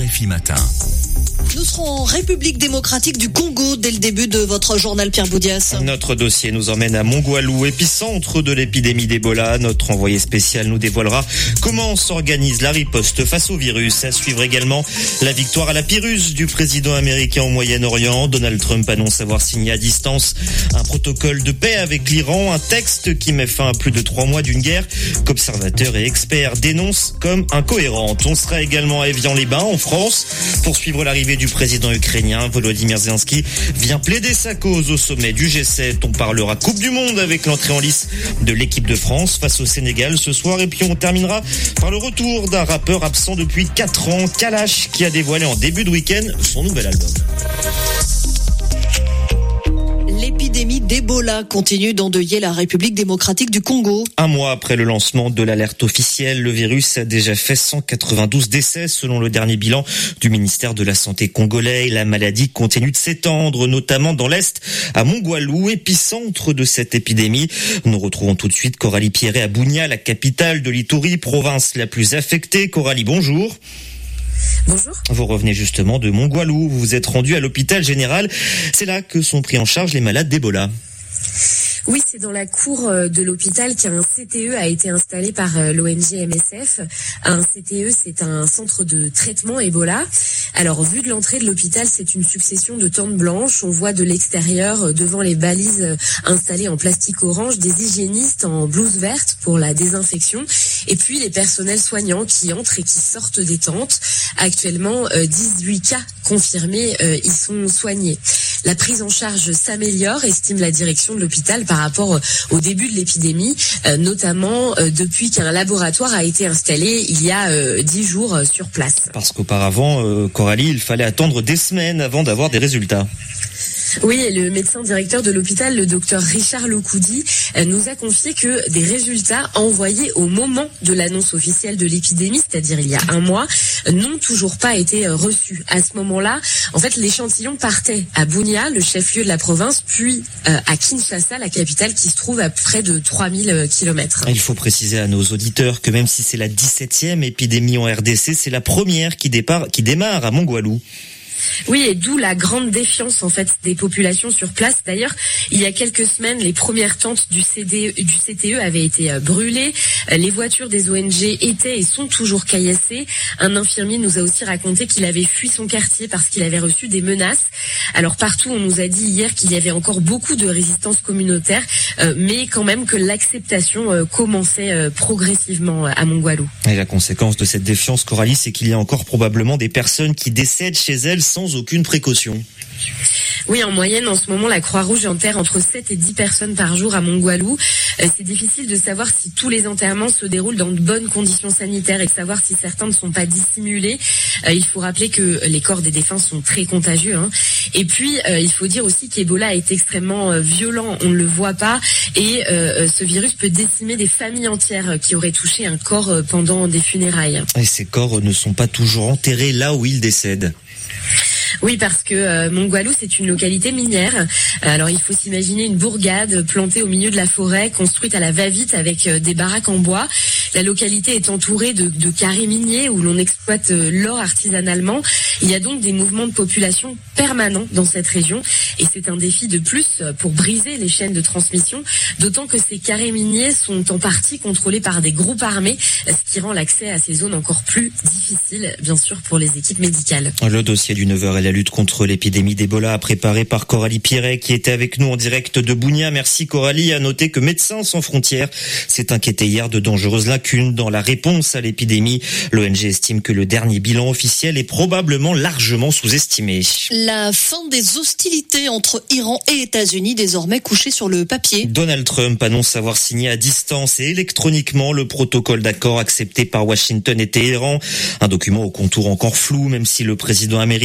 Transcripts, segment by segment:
RFI Matin. Nous serons en République démocratique du Congo dès le début de votre journal, Pierre Boudias. Notre dossier nous emmène à Mongwalu, épicentre de l'épidémie d'Ebola. Notre envoyé spécial nous dévoilera comment s'organise la riposte face au virus. À suivre également la victoire à la Pyrrhus du président américain au Moyen-Orient. Donald Trump annonce avoir signé à distance un protocole de paix avec l'Iran, un texte qui met fin à plus de 3 mois d'une guerre qu'observateurs et experts dénoncent comme incohérente. On sera également à Évian-les-Bains, en France, pour suivre l'arrivée du président ukrainien. Volodymyr Zelensky vient plaider sa cause au sommet du G7. On parlera Coupe du Monde avec l'entrée en lice de l'équipe de France face au Sénégal ce soir. Et puis on terminera par le retour d'un rappeur absent depuis 4 ans, Kalash, qui a dévoilé en début de week-end son nouvel album. L'épidémie d'Ebola continue d'endeuiller la République démocratique du Congo. Un mois après le lancement de l'alerte officielle, le virus a déjà fait 192 décès selon le dernier bilan du ministère de la Santé congolais. La maladie continue de s'étendre, notamment dans l'Est, à Mongwalu, épicentre de cette épidémie. Nous retrouvons tout de suite Coralie Pierret à Bunia, la capitale de l'Ituri, province la plus affectée. Coralie, bonjour. Bonjour. Vous revenez justement de Mongwalu, vous vous êtes rendu à l'hôpital général. C'est là que sont pris en charge les malades d'Ebola. Oui, c'est dans la cour de l'hôpital qu'un CTE a été installé par l'ONG MSF. Un CTE, c'est un centre de traitement Ebola. Alors, vu de l'entrée de l'hôpital, c'est une succession de tentes blanches. On voit de l'extérieur, devant les balises installées en plastique orange, des hygiénistes en blouse verte pour la désinfection. Et puis, les personnels soignants qui entrent et qui sortent des tentes. Actuellement, 18 cas confirmés y sont soignés. La prise en charge s'améliore, estime la direction de l'hôpital par rapport au début de l'épidémie, notamment depuis qu'un laboratoire a été installé il y a 10 jours sur place. Parce qu'auparavant, Coralie, il fallait attendre des semaines avant d'avoir des résultats. Oui, et le médecin directeur de l'hôpital, le docteur Richard Lokoudi, nous a confié que des résultats envoyés au moment de l'annonce officielle de l'épidémie, c'est-à-dire il y a un mois, n'ont toujours pas été reçus. À ce moment-là, en fait, l'échantillon partait à Bunia, le chef-lieu de la province, puis à Kinshasa, la capitale, qui se trouve à près de 3000 kilomètres. Il faut préciser à nos auditeurs que même si c'est la 17e épidémie en RDC, c'est la première qui démarre à Mongwalu. Oui, et d'où la grande défiance en fait des populations sur place. D'ailleurs, il y a quelques semaines, les premières tentes du CTE avaient été brûlées. Les voitures des ONG étaient et sont toujours caillassées. Un infirmier nous a aussi raconté qu'il avait fui son quartier parce qu'il avait reçu des menaces. Alors partout, on nous a dit hier qu'il y avait encore beaucoup de résistance communautaire, mais quand même que l'acceptation commençait progressivement à Mongwalu. Et la conséquence de cette défiance, Coralie, c'est qu'il y a encore probablement des personnes qui décèdent chez elles sans aucune précaution. Oui, en moyenne, en ce moment, la Croix-Rouge enterre entre 7 et 10 personnes par jour à Mongwalu. C'est difficile de savoir si tous les enterrements se déroulent dans de bonnes conditions sanitaires et de savoir si certains ne sont pas dissimulés. Il faut rappeler que les corps des défunts sont très contagieux. Et puis, il faut dire aussi qu'Ebola est extrêmement violent. On ne le voit pas. Et ce virus peut décimer des familles entières qui auraient touché un corps pendant des funérailles. Et ces corps ne sont pas toujours enterrés là où ils décèdent. Oui, parce que Mongwalu, c'est une localité minière. Alors, il faut s'imaginer une bourgade plantée au milieu de la forêt, construite à la va-vite avec des baraques en bois. La localité est entourée de carrés miniers où l'on exploite l'or artisanalement. Il y a donc des mouvements de population permanents dans cette région. Et c'est un défi de plus pour briser les chaînes de transmission, d'autant que ces carrés miniers sont en partie contrôlés par des groupes armés, ce qui rend l'accès à ces zones encore plus difficile, bien sûr, pour les équipes médicales. Le dossier du 9h et la lutte contre l'épidémie d'Ebola préparé par Coralie Pierret qui était avec nous en direct de Bunia. Merci Coralie. À noter que Médecins sans frontières s'est inquiété hier de dangereuses lacunes dans la réponse à l'épidémie. L'ONG estime que le dernier bilan officiel est probablement largement sous-estimé. La fin des hostilités entre Iran et États-Unis désormais couchée sur le papier. Donald Trump annonce avoir signé à distance et électroniquement le protocole d'accord accepté par Washington et Téhéran. Un document au contour encore flou, même si le président américain répète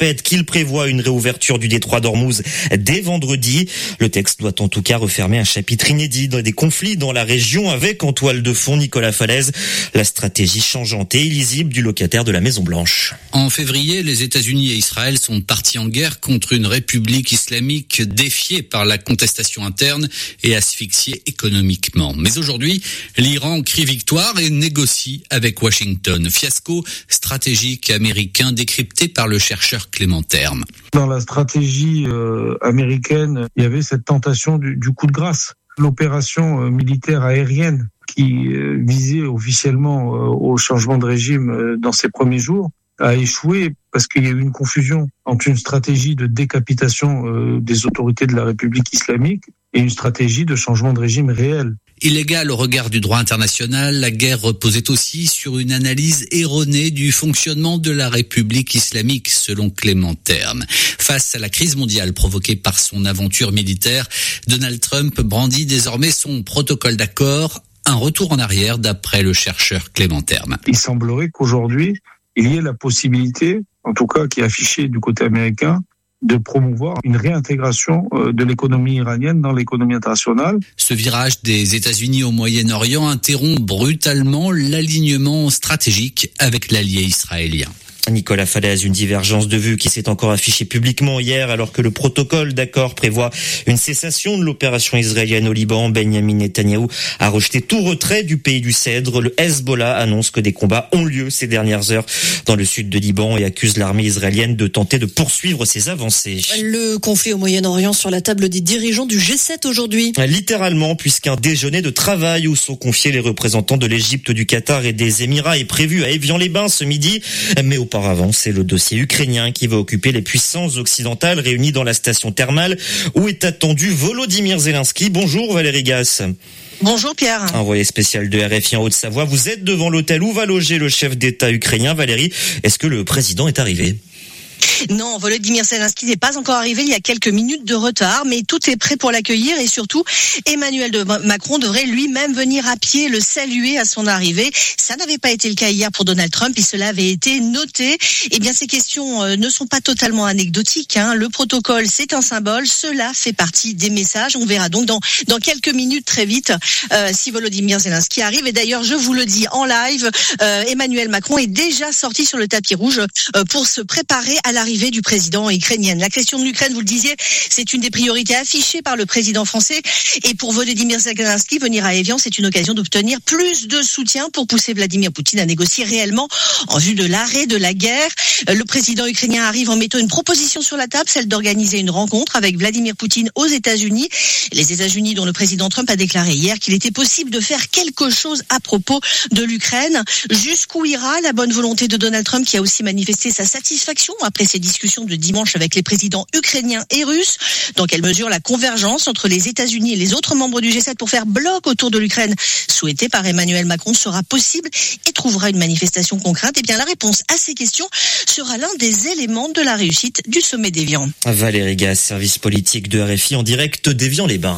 répète qu'il prévoit une réouverture du détroit d'Ormuz dès vendredi. Le texte doit en tout cas refermer un chapitre inédit des conflits dans la région avec en toile de fond Nicolas Falaise, la stratégie changeante et illisible du locataire de la Maison-Blanche. En février, les États-Unis et Israël sont partis en guerre contre une république islamique défiée par la contestation interne et asphyxiée économiquement. Mais aujourd'hui, l'Iran crie victoire et négocie avec Washington. Fiasco stratégique américain décrypté par le chercheur Clément Terme. Dans la stratégie américaine, il y avait cette tentation du coup de grâce. L'opération militaire aérienne qui visait officiellement au changement de régime dans ses premiers jours a échoué parce qu'il y a eu une confusion entre une stratégie de décapitation des autorités de la République islamique et une stratégie de changement de régime réel. Illégale au regard du droit international, la guerre reposait aussi sur une analyse erronée du fonctionnement de la République islamique, selon Clément Terme. Face à la crise mondiale provoquée par son aventure militaire, Donald Trump brandit désormais son protocole d'accord, un retour en arrière d'après le chercheur Clément Terme. Il semblerait qu'aujourd'hui, il y ait la possibilité, en tout cas qui est affichée du côté américain, de promouvoir une réintégration de l'économie iranienne dans l'économie internationale. Ce virage des États-Unis au Moyen-Orient interrompt brutalement l'alignement stratégique avec l'allié israélien. Nicolas Falaise, une divergence de vues qui s'est encore affichée publiquement hier alors que le protocole d'accord prévoit une cessation de l'opération israélienne au Liban. Benyamin Netanyahou a rejeté tout retrait du pays du Cèdre. Le Hezbollah annonce que des combats ont lieu ces dernières heures dans le sud de Liban et accuse l'armée israélienne de tenter de poursuivre ses avancées. Le conflit au Moyen-Orient sur la table des dirigeants du G7 aujourd'hui. Littéralement, puisqu'un déjeuner de travail où sont confiés les représentants de l'Égypte, du Qatar et des Émirats est prévu à Évian-les-Bains ce midi. Mais auparavant, c'est le dossier ukrainien qui va occuper les puissances occidentales réunies dans la station thermale où est attendu Volodymyr Zelensky. Bonjour Valérie Gasse. Bonjour Pierre. Envoyé spécial de RFI en Haute-Savoie, vous êtes devant l'hôtel où va loger le chef d'État ukrainien. Valérie, est-ce que le président est arrivé ? Non, Volodymyr Zelensky n'est pas encore arrivé, il y a quelques minutes de retard, mais tout est prêt pour l'accueillir et surtout, Emmanuel Macron devrait lui-même venir à pied le saluer à son arrivée. Ça n'avait pas été le cas hier pour Donald Trump et cela avait été noté. Eh bien, ces questions ne sont pas totalement anecdotiques, hein. Le protocole, c'est un symbole, cela fait partie des messages. On verra donc dans quelques minutes très vite si Volodymyr Zelensky arrive. Et d'ailleurs, je vous le dis en live, Emmanuel Macron est déjà sorti sur le tapis rouge pour se préparer à l'arrivée du président ukrainien. La question de l'Ukraine, vous le disiez, c'est une des priorités affichées par le président français. Et pour Volodymyr Zelensky, venir à Évian, c'est une occasion d'obtenir plus de soutien pour pousser Vladimir Poutine à négocier réellement en vue de l'arrêt de la guerre. Le président ukrainien arrive en mettant une proposition sur la table, celle d'organiser une rencontre avec Vladimir Poutine aux États-Unis. Les États-Unis dont le président Trump a déclaré hier qu'il était possible de faire quelque chose à propos de l'Ukraine. Jusqu'où ira la bonne volonté de Donald Trump qui a aussi manifesté sa satisfaction après ces discussions de dimanche avec les présidents ukrainiens et russes? Dans quelle mesure la convergence entre les États-Unis et les autres membres du G7 pour faire bloc autour de l'Ukraine, souhaitée par Emmanuel Macron, sera possible et trouvera une manifestation concrète? Eh bien, la réponse à ces questions sera l'un des éléments de la réussite du sommet d'Évian. Valérie Gasse, service politique de RFI en direct d'Évian-les-Bains.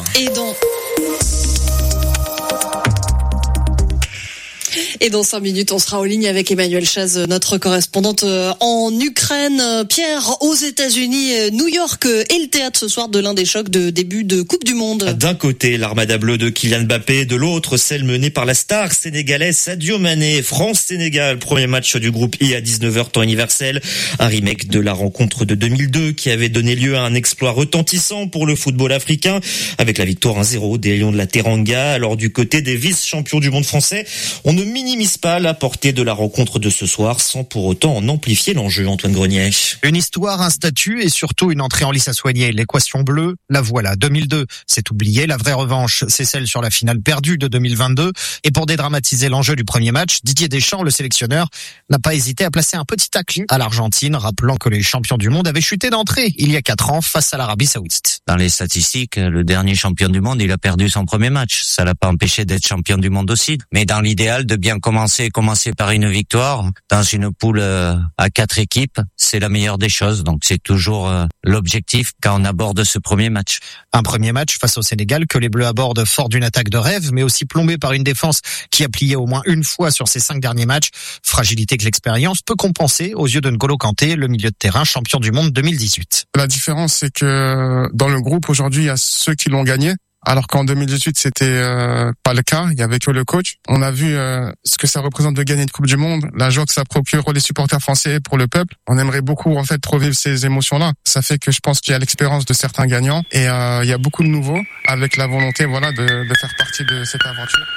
Et dans 5 minutes, on sera en ligne avec Emmanuel Chaz, notre correspondante en Ukraine. Pierre, aux États-Unis, New York est le théâtre ce soir de l'un des chocs de début de Coupe du Monde. D'un côté, l'armada bleue de Kylian Mbappé, de l'autre, celle menée par la star sénégalaise Sadio Mané. France-Sénégal, premier match du groupe I à 19h temps universel. Un remake de la rencontre de 2002 qui avait donné lieu à un exploit retentissant pour le football africain avec la victoire 1-0 des Lions de la Teranga. Alors du côté des vice-champions du monde français, on ne minimise pas la portée de la rencontre de ce soir sans pour autant en amplifier l'enjeu, Antoine Grenier. Une histoire, un statut et surtout une entrée en lice à soigner. L'équation bleue, la voilà. 2002, c'est oublié. La vraie revanche, c'est celle sur la finale perdue de 2022. Et pour dédramatiser l'enjeu du premier match, Didier Deschamps, le sélectionneur, n'a pas hésité à placer un petit tacle à l'Argentine, rappelant que les champions du monde avaient chuté d'entrée il y a 4 ans face à l'Arabie Saoudite. Dans les statistiques, le dernier champion du monde, il a perdu son premier match. Ça l'a pas empêché d'être champion du monde aussi. Mais dans l'idéal, de bien bien commencer par une victoire dans une poule à 4 équipes, c'est la meilleure des choses. Donc c'est toujours l'objectif quand on aborde ce premier match. Un premier match face au Sénégal que les Bleus abordent fort d'une attaque de rêve, mais aussi plombé par une défense qui a plié au moins une fois sur ses 5 derniers matchs. Fragilité que l'expérience peut compenser aux yeux de N'Golo Kanté, le milieu de terrain champion du monde 2018. La différence, c'est que dans le groupe aujourd'hui, il y a ceux qui l'ont gagné. Alors qu'en 2018, c'était pas le cas. Il y avait que le coach. On a vu ce que ça représente de gagner une Coupe du Monde, la joie que ça procure pour les supporters français et pour le peuple. On aimerait beaucoup en fait revivre ces émotions-là. Ça fait que je pense qu'il y a l'expérience de certains gagnants et il y a beaucoup de nouveaux avec la volonté voilà de faire partie de cette aventure.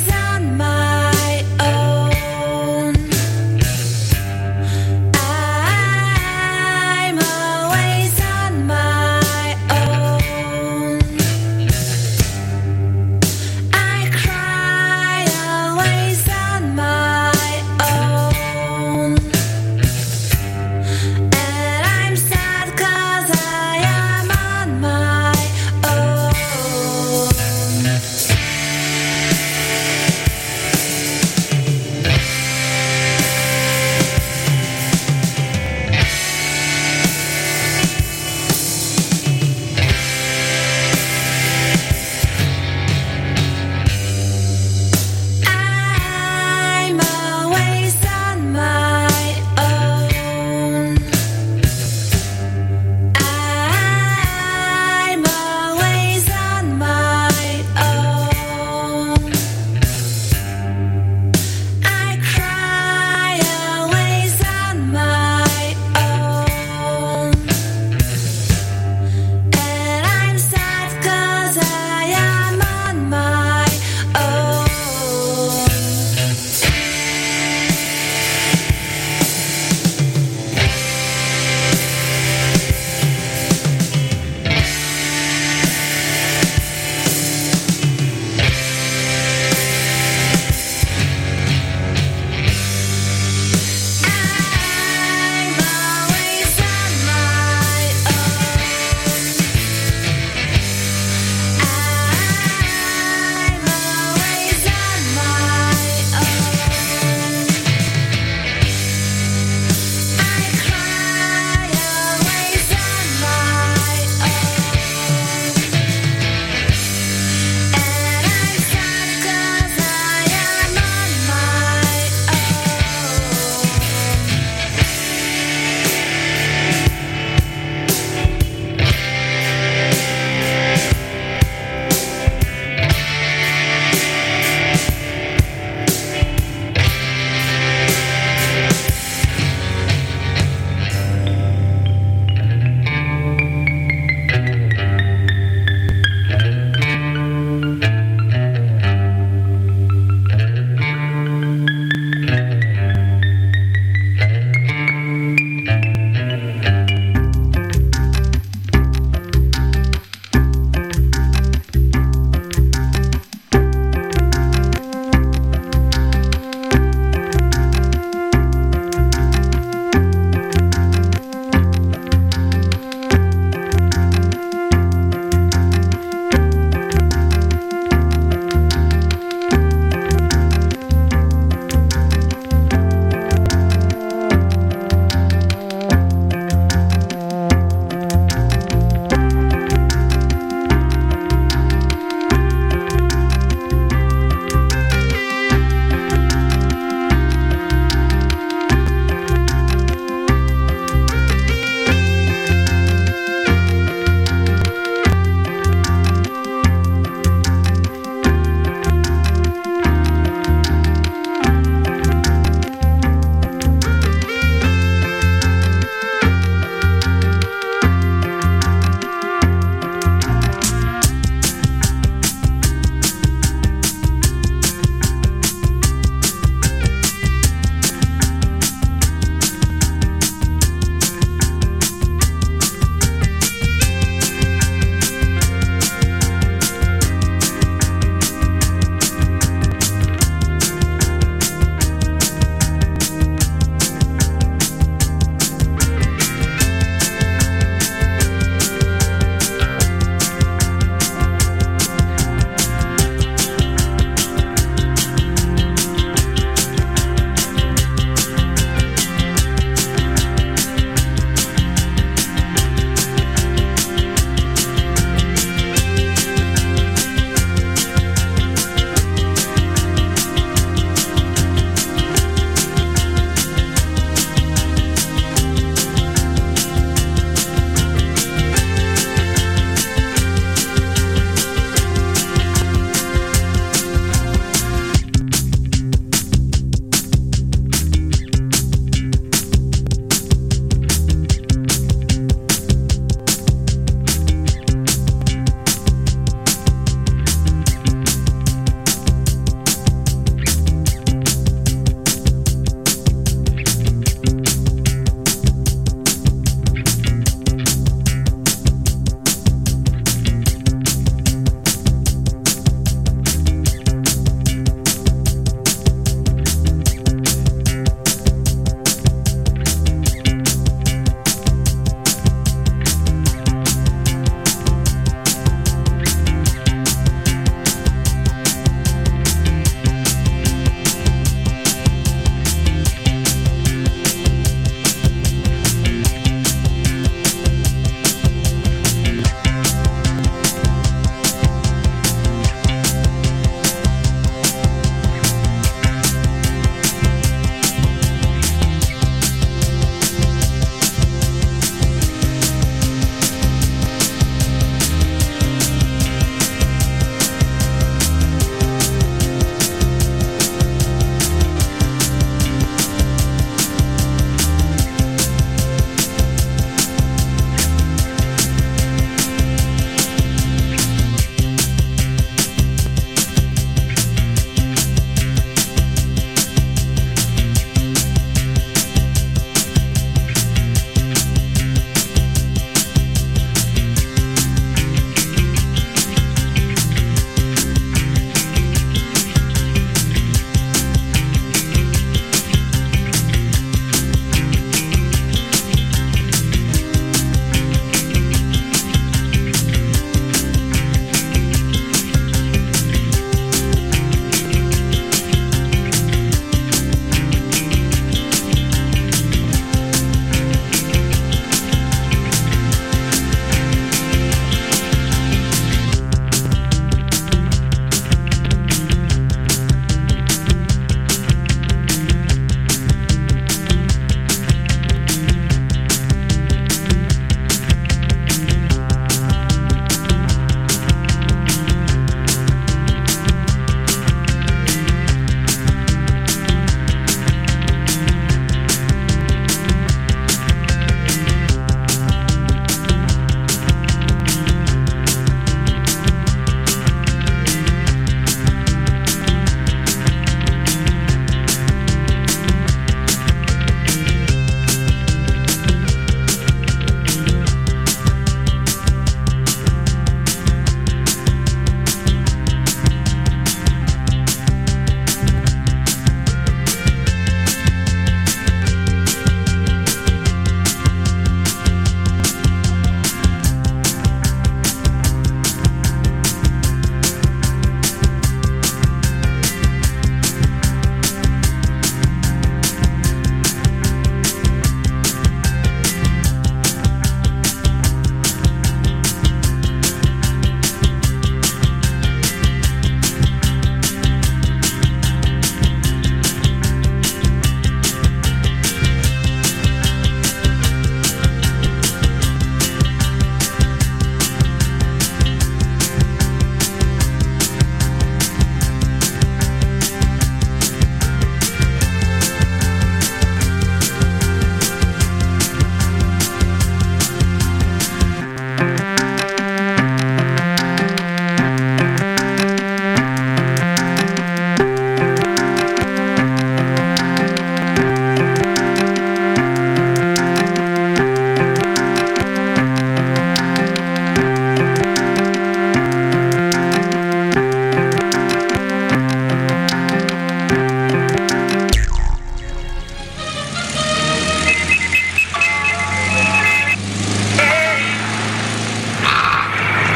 I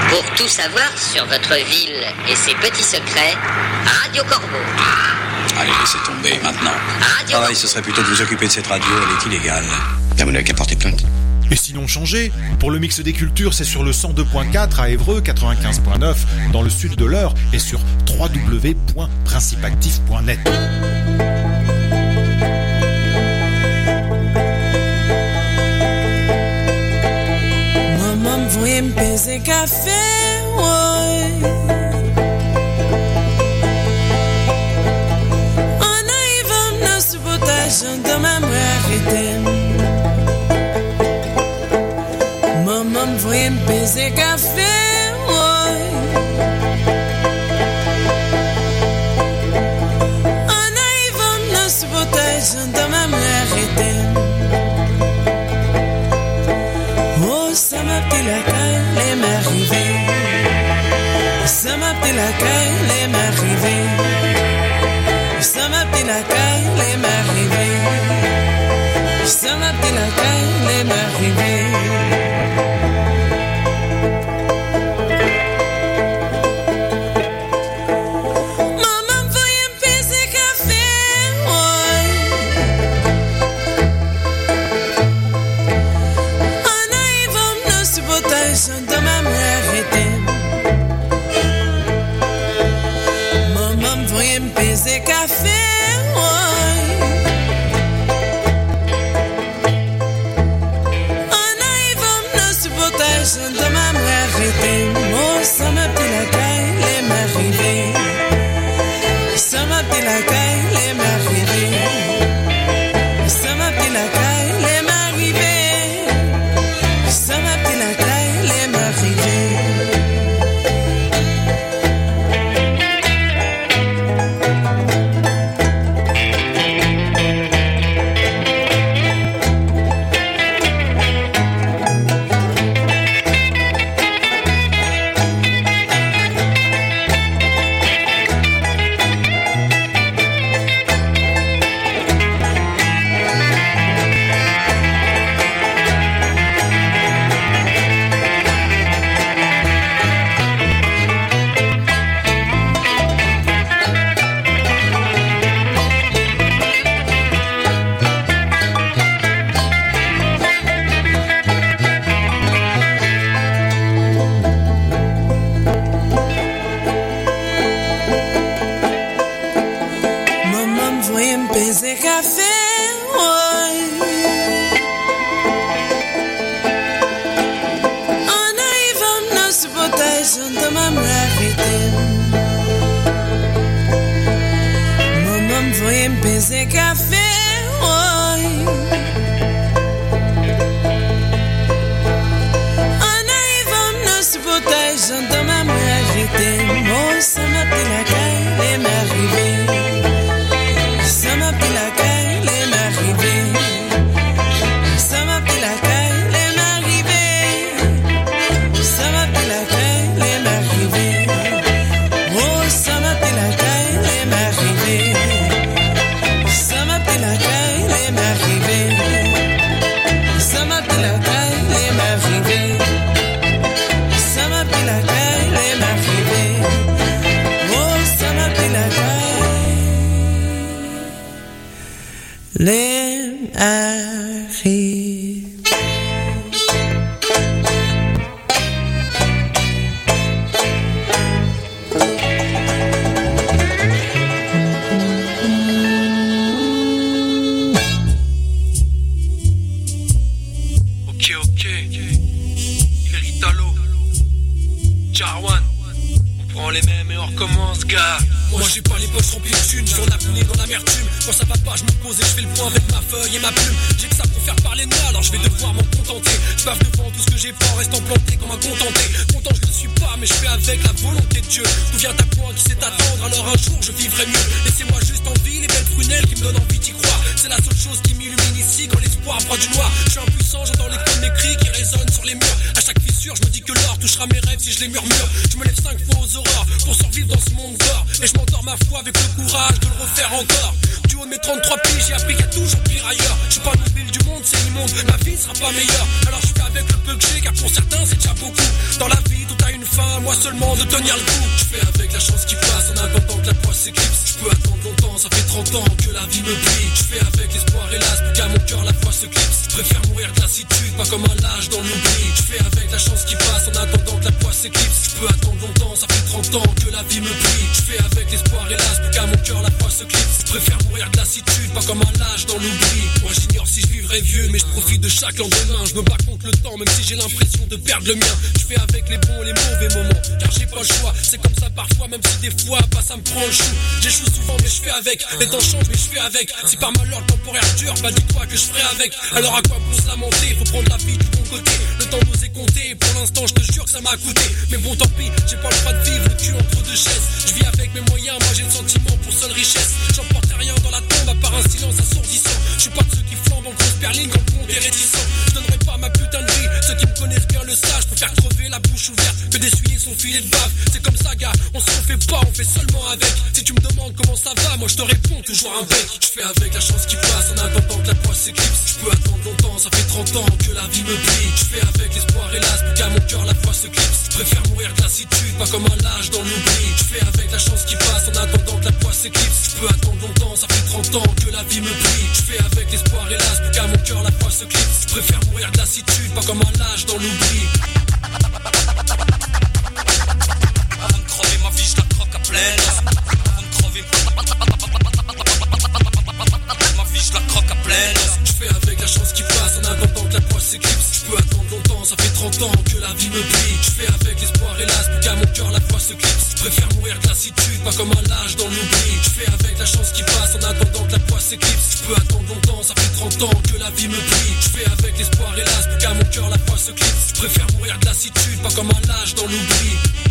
Pour tout savoir sur votre ville et ses petits secrets, Radio Corbeau. Allez, laissez tomber maintenant. Pareil, ce serait plutôt de vous occuper de cette radio, elle est illégale. Vous n'avez qu'à porter plainte. Et sinon changé, pour le mix des cultures, c'est sur le 102.4 à Évreux, 95.9 dans le sud de l'Eure et sur www.principactif.net. Maman voulait me peser café, ouais. En arrivant dans ce potage de ma mère était. Maman me voulait me peser café, ouais. En arrivant dans ce potage de ma mère était. Oh, ça m'a pris la caille, les m'arriver. Ça m'a pris la caille, les m'arriver. Ça m'a pris la caille, les m'arriver. Ça m'a pris la caille, les m'arriver. Ma vie sera pas meilleure, alors je fais avec le peu que j'ai, car pour certains c'est déjà beaucoup. Dans la vie tout a une fin, à moi seulement de tenir le coup. Je fais avec la chance qui passe en attendant que la poisse s'éclipse. Je peux attendre longtemps, ça fait 30 ans que la vie me plie. Je fais avec l'espoir hélas, pour qu'à mon cœur la foi se clipse. Je préfère mourir de lassitude, pas comme un lâche dans l'oubli. Je fais avec la chance qui passe en attendant que la poisse s'éclipse. Je peux attendre longtemps, ça fait 30 ans que la vie me plie. Je fais avec l'espoir hélas, pour qu'à mon cœur la foi se clipse. Je préfère mourir de lassitude, pas comme un lâche dans l'oubli. Moi j'ignore si je vivrai vieux, mais je profite de chaque lendemain. Je me bats contre le temps, même si j'ai l'impression de perdre le mien. Je fais avec les bons et les mauvais moments, car j'ai pas le choix. C'est comme ça parfois, même si des fois, bah ça me prend le chou. J'échoue souvent, mais je fais avec. Les temps changent, mais je fais avec. Si par malheur le temporaire dure, bah dis-toi que je ferai avec. Alors à quoi bon se lamenter? Faut prendre la vie du bon côté. Le temps d'oser compter, pour l'instant je te jure que ça m'a coûté. Mais bon tant pis, j'ai pas le droit de vivre le cul entre deux chaises. Je vis avec mes moyens, moi j'ai le sentiment pour seule richesse. J'emporte rien dans la tombe à part un silence assourdissant. Je suis pas de ceux qui flambent en grosse berline quand le monde est réticent. Je donnerai pas ma putain de vie, ceux qui me connaissent bien le savent. Je préfère crever la bouche ouverte que d'essuyer son filet de bave. C'est comme ça gars, on se refait pas, on fait seulement avec. Si tu me demandes comment ça va, moi je te réponds toujours un bec. Je fais avec la chance qui passe en attendant que la poisse s'éclipse. Je peux attendre longtemps, ça fait 30 ans que la vie me plie. Je fais avec l'espoir hélas, pour qu'à mon cœur la poisse s'éclipse. Je préfère mourir de lassitude, pas comme un lâche dans l'oubli. Je fais avec la chance qui passe en attendant que la poisse s'éclipse. Je peux attendre longtemps, ça fait 30 ans que la vie me plie. Je fais avec l'espoir hélas, pour qu'à mon cœur la poisse s'éclipse. Je préfère mourir de lassitude, pas comme un lâche dans l'oubli. Avant de crever ma vie, je la croque à pleine. Avant de crever ma vie, je la croque à pleine. Je fais avec la chance qui passe en attendant que la poisse s'éclipse. Je peux attendre longtemps, ça fait 30 ans que la vie me plie. Je fais avec l'espoir hélas, pour qu'à mon cœur la poisse s'éclipse. Je préfère mourir de lassitude, pas comme un lâche dans l'oubli. Je fais avec la chance qui passe en attendant que la poisse s'éclipse. Je peux attendre longtemps, ça fait 30 ans que la vie me plie. Je fais avec l'espoir hélas, pour qu'à mon cœur la poisse s'éclipse. Je préfère mourir de lassitude, pas comme un lâche dans l'oubli.